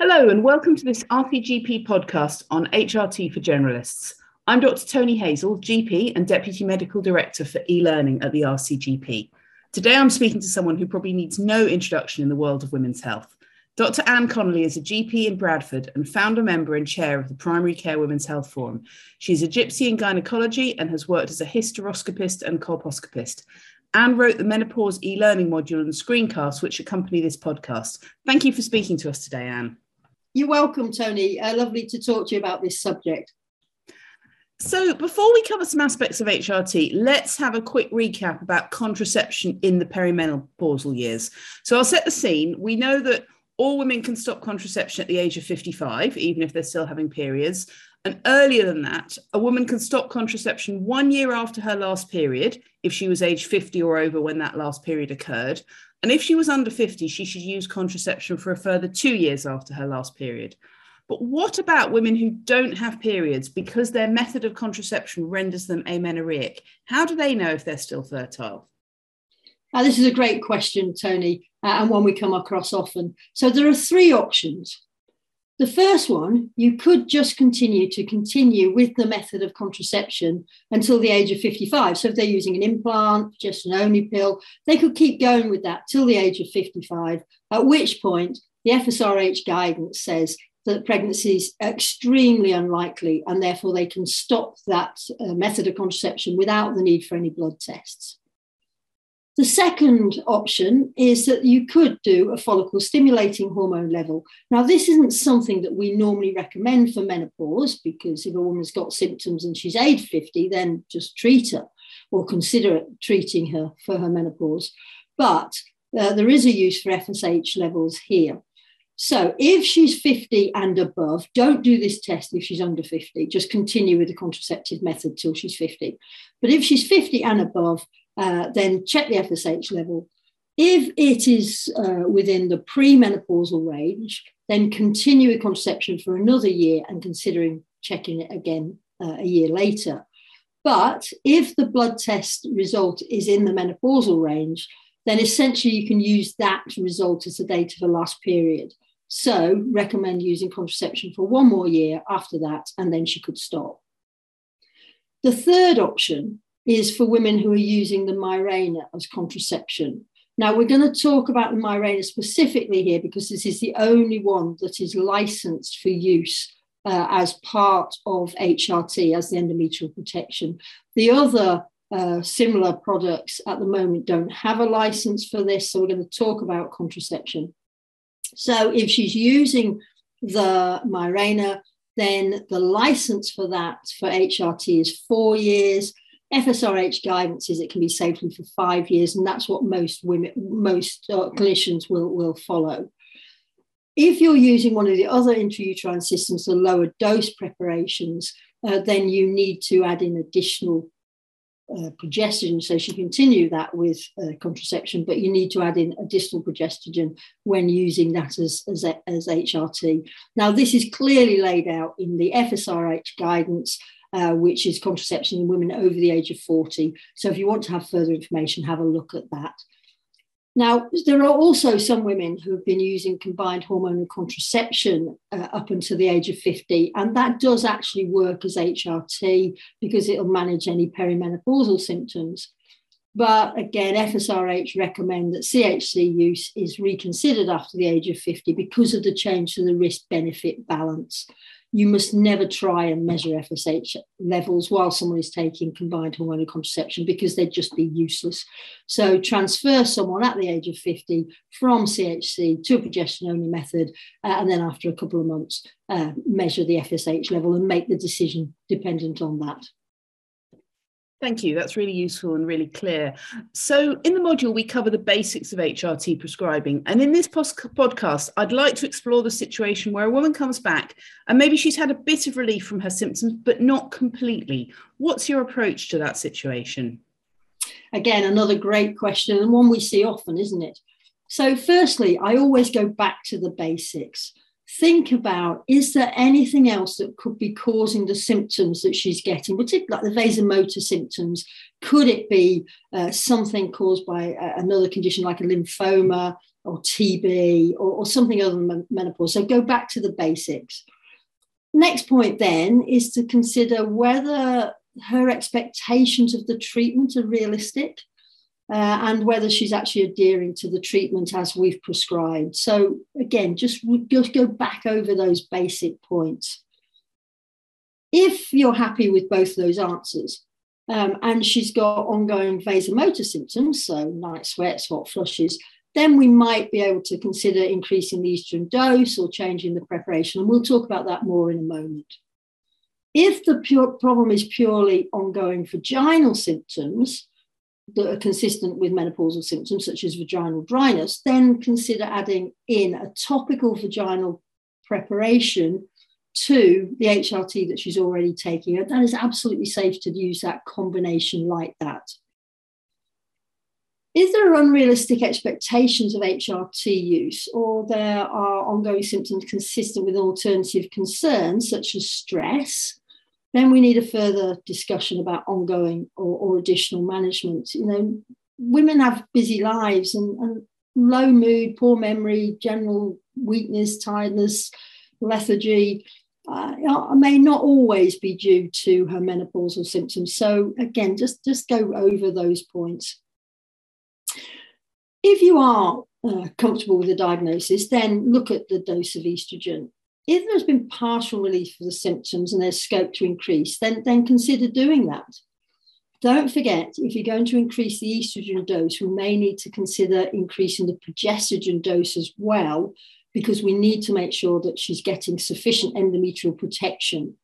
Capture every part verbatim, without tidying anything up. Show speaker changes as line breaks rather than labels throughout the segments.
Hello and welcome to this R P G P podcast on H R T for Generalists. I'm Doctor Tony Hazel, G P and Deputy Medical Director for e-learning at the R C G P. Today I'm speaking to someone who probably needs no introduction in the world of women's health. Doctor Anne Connolly is a G P in Bradford and founder, member and chair of the Primary Care Women's Health Forum. She's a gypsy in gynecology and has worked as a hysteroscopist and colposcopist. Anne wrote the menopause e-learning module and screencast which accompany this podcast. Thank you for speaking to us today, Anne.
You're welcome, Tony. Uh, lovely to talk to you about this subject.
So before we cover some aspects of H R T, let's have a quick recap about contraception in the perimenopausal years. So I'll set the scene. We know that all women can stop contraception at the age of fifty-five, even if they're still having periods. And earlier than that, a woman can stop contraception one year after her last period, if she was age fifty or over when that last period occurred. And if she was under fifty, she should use contraception for a further two years after her last period. But what about women who don't have periods because their method of contraception renders them amenorrheic? How do they know if they're still fertile?
Uh, this is a great question, Tony, uh, and one we come across often. So there are three options. The first one, you could just continue to continue with the method of contraception until the age of fifty-five. So if they're using an implant, just an only pill, they could keep going with that till the age of fifty-five, at which point the F S R H guidance says that pregnancy is extremely unlikely and therefore they can stop that uh, method of contraception without the need for any blood tests. The second option is that you could do a follicle stimulating hormone level. Now, this isn't something that we normally recommend for menopause, because if a woman's got symptoms and she's age fifty, then just treat her or consider treating her for her menopause. But uh, there is a use for F S H levels here. So if she's fifty and above, don't do this test if she's under fifty. Just continue with the contraceptive method till she's fifty. But if she's fifty and above, Uh, then check the F S H level. If it is uh, within the premenopausal range, then continue with contraception for another year and considering checking it again uh, a year later. But if the blood test result is in the menopausal range, then essentially you can use that result as the date of the last period. So recommend using contraception for one more year after that, and then she could stop. The third option is for women who are using the Mirena as contraception. Now, we're going to talk about the Mirena specifically here because this is the only one that is licensed for use uh, as part of H R T, as the endometrial protection. The other uh, similar products at the moment don't have a license for this, so we're going to talk about contraception. So if she's using the Mirena, then the license for that for H R T is four years. F S R H guidance is it can be safely for five years, and that's what most women, most uh, clinicians will, will follow. If you're using one of the other intrauterine systems, the lower dose preparations, uh, then you need to add in additional uh, progesterone. So she continue that with uh, contraception, but you need to add in additional progesterone when using that as, as, as H R T. Now, this is clearly laid out in the F S R H guidance, Uh, which is contraception in women over the age of forty. So if you want to have further information, have a look at that. Now, there are also some women who have been using combined hormonal contraception uh, up until the age of fifty, and that does actually work as H R T because it'll manage any perimenopausal symptoms. But again, F S R H recommend that C H C use is reconsidered after the age of fifty because of the change to the risk-benefit balance. You must never try and measure F S H levels while someone is taking combined hormonal contraception because they'd just be useless. So transfer someone at the age of fifty from C H C to a progesterone-only method, uh, and then after a couple of months, uh, measure the F S H level and make the decision dependent on that.
Thank you. That's really useful and really clear. So in the module, we cover the basics of H R T prescribing. And in this podcast, I'd like to explore the situation where a woman comes back and maybe she's had a bit of relief from her symptoms, but not completely. What's your approach to that situation?
Again, another great question, and one we see often, isn't it? So firstly, I always go back to the basics. Think about, is there anything else that could be causing the symptoms that she's getting, particularly like the vasomotor symptoms? Could it be uh, something caused by uh, another condition like a lymphoma, or T B or, or something other than menopause. So go back to the basics. Next point then is to consider whether her expectations of the treatment are realistic uh, and whether she's actually adhering to the treatment as we've prescribed. So again, just, just go back over those basic points. If you're happy with both those answers, um, and she's got ongoing vasomotor symptoms, so night sweats, hot flushes, then we might be able to consider increasing the estrogen dose or changing the preparation. And we'll talk about that more in a moment. If the pure problem is purely ongoing vaginal symptoms that are consistent with menopausal symptoms, such as vaginal dryness, then consider adding in a topical vaginal preparation to the H R T that she's already taking. And that is absolutely safe to use that combination like that. If there are unrealistic expectations of H R T use, or there are ongoing symptoms consistent with alternative concerns, such as stress, then we need a further discussion about ongoing or, or additional management. You know, women have busy lives, and, and low mood, poor memory, general weakness, tiredness, lethargy uh, may not always be due to her menopausal symptoms. So again, just, just go over those points. If you are uh, comfortable with the diagnosis, then look at the dose of estrogen. If there's been partial relief for the symptoms and there's scope to increase, then, then consider doing that. Don't forget, if you're going to increase the estrogen dose, we may need to consider increasing the progestogen dose as well, because we need to make sure that she's getting sufficient endometrial protection.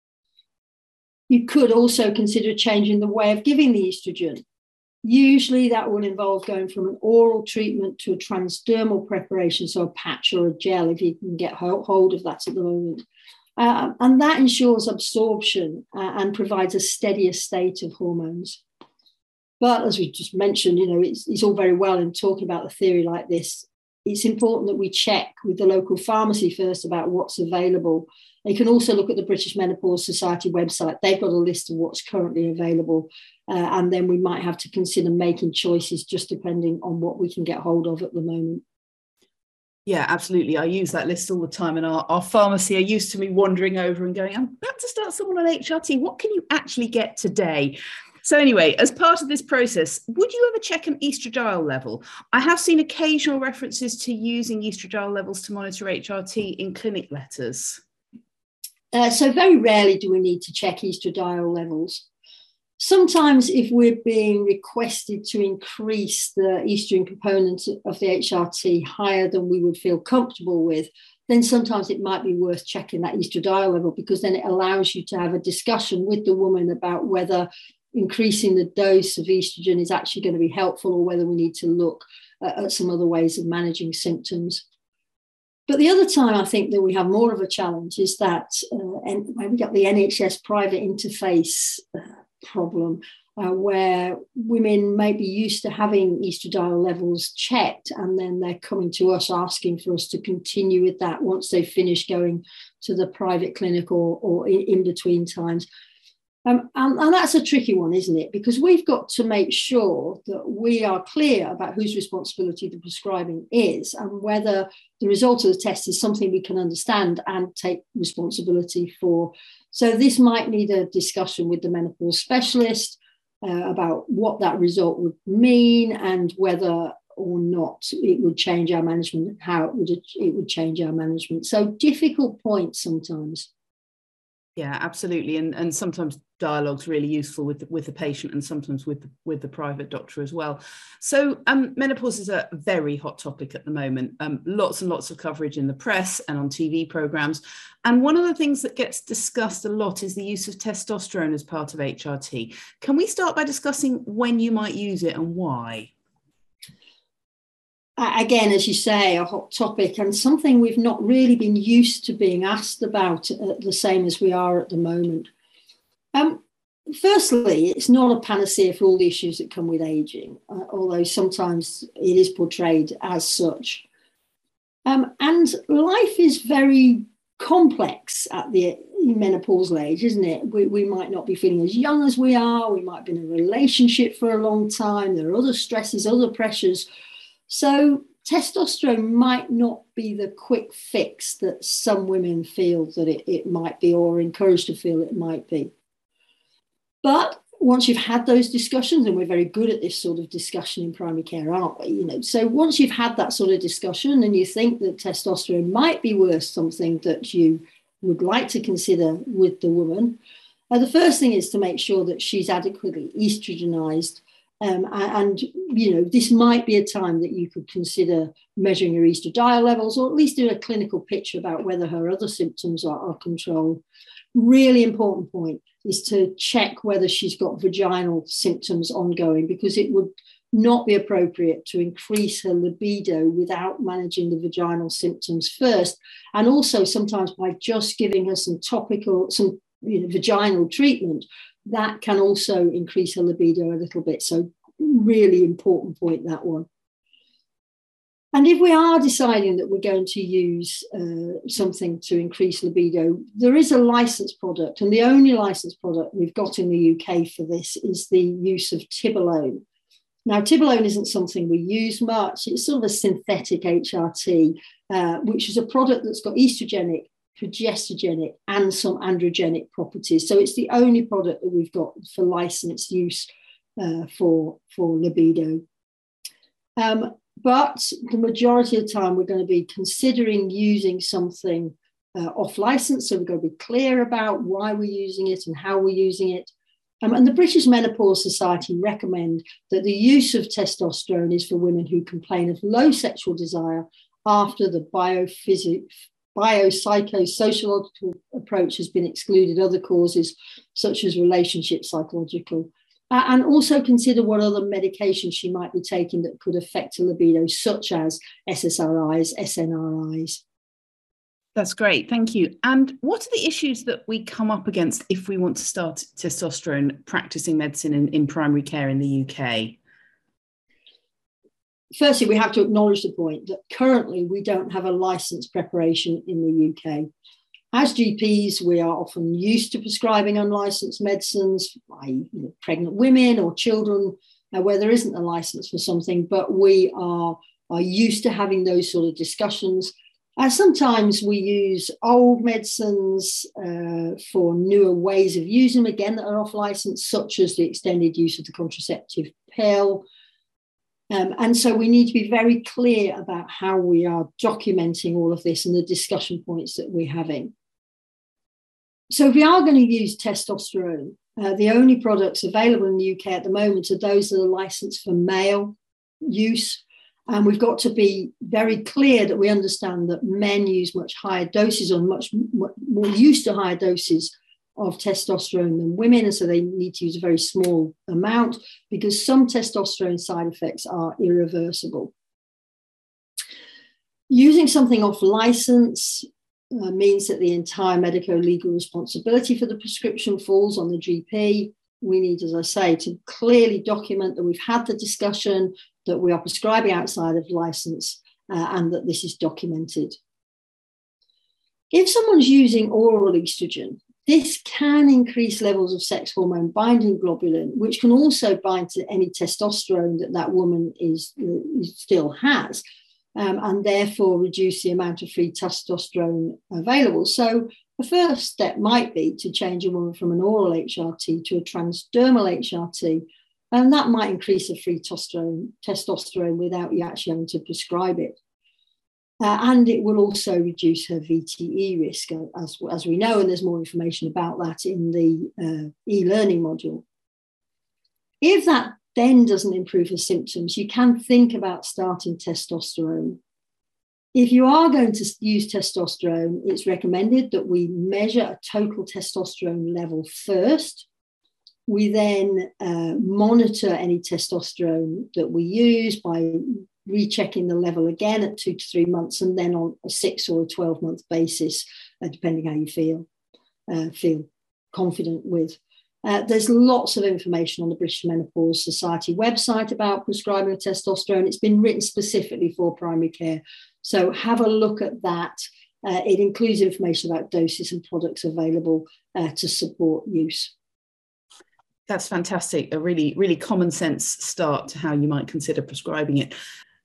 You could also consider changing the way of giving the estrogen. Usually that will involve going from an oral treatment to a transdermal preparation, so a patch or a gel, if you can get hold of that at the moment. Uh, and that ensures absorption uh, and provides a steadier state of hormones. But as we just mentioned, you know, it's, it's all very well in talking about the theory like this. It's important that we check with the local pharmacy first about what's available. You can also look at the British Menopause Society website. They've got a list of what's currently available. Uh, and then we might have to consider making choices just depending on what we can get hold of at the moment.
Yeah, absolutely. I use that list all the time. And our, our pharmacy are used to me wandering over and going, I'm about to start someone on H R T. What can you actually get today? So anyway, as part of this process, would you ever check an estradiol level? I have seen occasional references to using estradiol levels to monitor H R T in clinic letters.
Uh, so very rarely do we need to check estradiol levels. Sometimes if we're being requested to increase the estrogen component of the H R T higher than we would feel comfortable with, then sometimes it might be worth checking that estradiol level, because then it allows you to have a discussion with the woman about whether increasing the dose of estrogen is actually going to be helpful, or whether we need to look at, at some other ways of managing symptoms. But the other time I think that we have more of a challenge is that uh, and when we got the N H S private interface uh, problem, uh, where women may be used to having estradiol levels checked, and then they're coming to us asking for us to continue with that once they've finished going to the private clinic or, or in, in between times. Um, and, and that's a tricky one, isn't it? Because we've got to make sure that we are clear about whose responsibility the prescribing is, and whether the result of the test is something we can understand and take responsibility for. So this might need a discussion with the menopause specialist uh, about what that result would mean, and whether or not it would change our management, and how it would, it would change our management. So difficult points sometimes.
Yeah, absolutely. And, and sometimes dialogue's really useful with the, with the patient, and sometimes with the, with the private doctor as well. So um, menopause is a very hot topic at the moment. Um, lots and lots of coverage in the press and on T V programs. And one of the things that gets discussed a lot is the use of testosterone as part of H R T. Can we start by discussing when you might use it and why?
Again, as you say, a hot topic, and something we've not really been used to being asked about uh, the same as we are at the moment. Um, firstly, it's not a panacea for all the issues that come with aging, uh, although sometimes it is portrayed as such. Um, and life is very complex at the menopausal age, isn't it? We, we might not be feeling as young as we are. We might have been in a relationship for a long time. There are other stresses, other pressures. So testosterone might not be the quick fix that some women feel that it, it might be, or are encouraged to feel it might be. But once you've had those discussions, and we're very good at this sort of discussion in primary care, aren't we? You know, so once you've had that sort of discussion and you think that testosterone might be worth something that you would like to consider with the woman, uh, the first thing is to make sure that she's adequately estrogenized. Um, and, you know, this might be a time that you could consider measuring her estradiol levels, or at least do a clinical picture about whether her other symptoms are, are controlled. Really important point is to check whether she's got vaginal symptoms ongoing, because it would not be appropriate to increase her libido without managing the vaginal symptoms first. And also sometimes by just giving her some topical, some you know, vaginal treatment, that can also increase her libido a little bit. So really important point, that one. And if we are deciding that we're going to use uh, something to increase libido, there is a licensed product, and the only licensed product we've got in the U K for this is the use of Tibolone. Now, Tibolone isn't something we use much. It's sort of a synthetic H R T, uh, which is a product that's got estrogenic, progestogenic, and some androgenic properties. So it's the only product that we've got for licensed use uh, for, for libido. Um, but the majority of the time, we're going to be considering using something uh, off license. So we've got to be clear about why we're using it and how we're using it. Um, and the British Menopause Society recommend that the use of testosterone is for women who complain of low sexual desire after the biophysic, biopsychosociological approach has been excluded other causes, such as relationship psychological. Uh, and also consider what other medications she might be taking that could affect her libido, such as S S R Is, S N R Is.
That's great. Thank you. And what are the issues that we come up against if we want to start testosterone practicing medicine in, in primary care in the U K?
Firstly, we have to acknowledge the point that currently we don't have a licensed preparation in the U K. As G Ps, we are often used to prescribing unlicensed medicines, that is, you know, pregnant women or children, uh, where there isn't a license for something, but we are, are used to having those sort of discussions. Uh, sometimes we use old medicines uh, for newer ways of using them, again, that are off license, such as the extended use of the contraceptive pill. Um, and so we need to be very clear about how we are documenting all of this and the discussion points that we're having. So if we are going to use testosterone, uh, the only products available in the U K at the moment are those that are licensed for male use. And we've got to be very clear that we understand that men use much higher doses or much more used to higher doses of testosterone than women. And so they need to use a very small amount because some testosterone side effects are irreversible. Using something off license uh, means that the entire medico-legal responsibility for the prescription falls on the G P. We need, as I say, to clearly document that we've had the discussion, that we are prescribing outside of license, uh, and that this is documented. If someone's using oral estrogen, this can increase levels of sex hormone binding globulin, which can also bind to any testosterone that that woman is, uh, still has, um, and therefore reduce the amount of free testosterone available. So the first step might be to change a woman from an oral H R T to a transdermal H R T, and that might increase the free testosterone, testosterone without you actually having to prescribe it. Uh, and it will also reduce her V T E risk, uh, as, as we know, and there's more information about that in the uh, e-learning module. If that then doesn't improve her symptoms, you can think about starting testosterone. If you are going to use testosterone, it's recommended that we measure a total testosterone level first. We then uh, monitor any testosterone that we use by rechecking the level again at two to three months, and then on a six or a twelve month basis, uh, depending how you feel, uh, feel confident with. Uh, there's lots of information on the British Menopause Society website about prescribing of testosterone. It's been written specifically for primary care. So have a look at that. Uh, it includes information about doses and products available uh, to support use.
That's fantastic. A really, really common sense start to how you might consider prescribing it.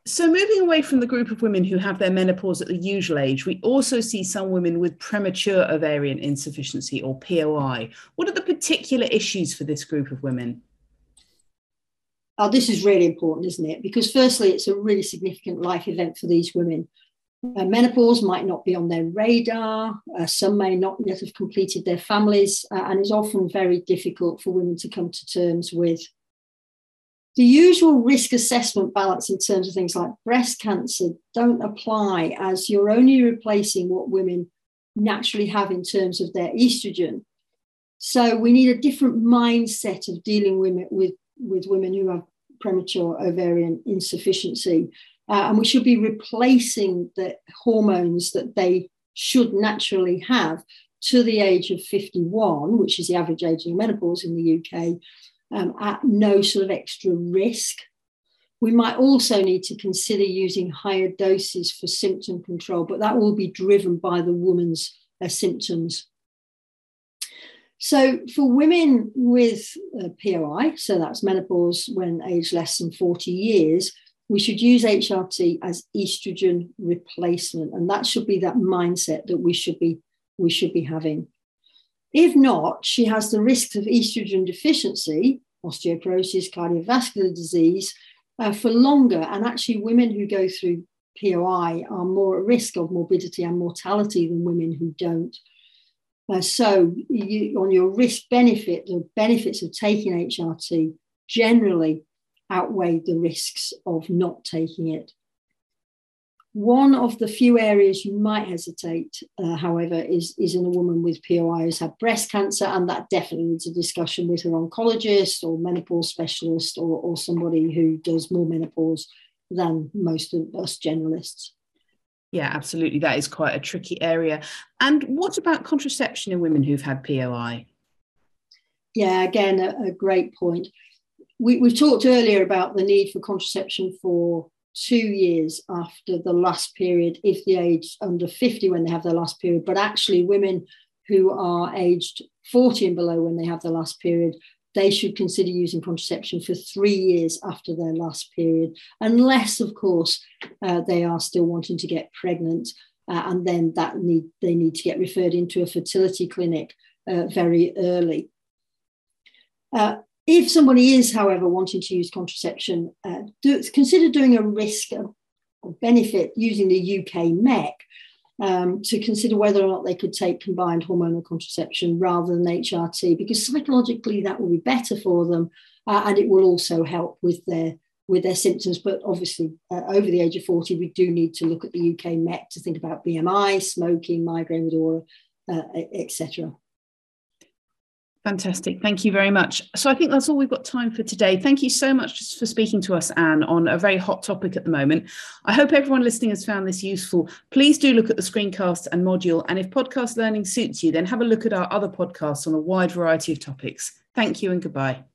So moving away from the group of women who have their menopause at the usual age, we also see some women with premature ovarian insufficiency, or P O I. What are the particular issues for this group of women?
Oh, this is really important, isn't it? Because firstly, it's a really significant life event for these women. Uh, menopause might not be on their radar. Uh, some may not yet have completed their families, uh, and is often very difficult for women to come to terms with. The usual risk assessment balance in terms of things like breast cancer don't apply, as you're only replacing what women naturally have in terms of their estrogen. So we need a different mindset of dealing with, with, with women who have premature ovarian insufficiency. Uh, and we should be replacing the hormones that they should naturally have to the age of fifty-one, which is the average age of menopause in the U K, um, at no sort of extra risk. We might also need to consider using higher doses for symptom control, but that will be driven by the woman's uh, symptoms. So for women with uh, P O I, so that's menopause when aged less than forty years, we should use H R T as estrogen replacement. And that should be that mindset that we should be, we should be having. If not, she has the risks of estrogen deficiency, osteoporosis, cardiovascular disease, uh, for longer. And actually women who go through P O I are more at risk of morbidity and mortality than women who don't. Uh, so you, on your risk benefit, the benefits of taking H R T generally outweigh the risks of not taking it. One of the few areas you might hesitate, uh, however, is, is in a woman with P O I who's had breast cancer, and that definitely needs a discussion with her oncologist or menopause specialist, or, or somebody who does more menopause than most of us generalists.
Yeah, absolutely. That is quite a tricky area. And what about contraception in women who've had P O I?
Yeah, again, a, a great point. We, we've talked earlier about the need for contraception for two years after the last period, if the age under fifty when they have their last period, but actually women who are aged forty and below when they have their last period, they should consider using contraception for three years after their last period, unless, of course, uh, they are still wanting to get pregnant, uh, and then that need they need to get referred into a fertility clinic uh, very early. Uh, if somebody is, however, wanting to use contraception, uh, do, consider doing a risk or benefit using the U K M E C um, to consider whether or not they could take combined hormonal contraception rather than H R T, because psychologically that will be better for them, uh, and it will also help with their with their symptoms. But obviously, uh, over the age of forty, we do need to look at the U K M E C to think about B M I, smoking, migraine with aura, uh, et cetera.
Fantastic. Thank you very much. So I think that's all we've got time for today. Thank you so much for speaking to us, Anne, on a very hot topic at the moment. I hope everyone listening has found this useful. Please do look at the screencast and module. And if podcast learning suits you, then have a look at our other podcasts on a wide variety of topics. Thank you and goodbye.